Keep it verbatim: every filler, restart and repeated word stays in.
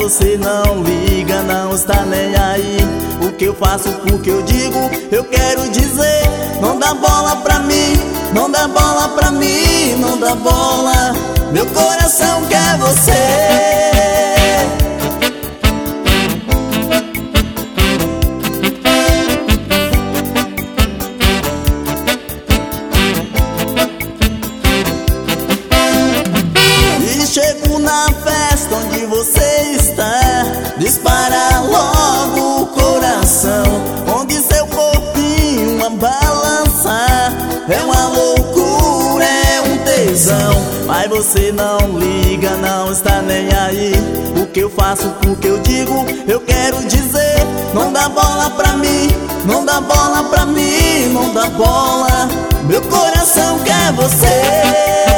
você não liga, não está nem aí. O que eu faço, porque eu digo, eu quero dizer. Não dá bola pra mim, não dá bola pra mim, não dá bola. Meu coração quer você. Chego na festa onde você está, dispara logo o coração, onde seu corpinho a balançar. É uma loucura, é um tesão, mas você não liga, não está nem aí. O que eu faço, porque eu digo, eu quero dizer. Não dá bola pra mim, não dá bola pra mim, não dá bola. Meu coração quer você.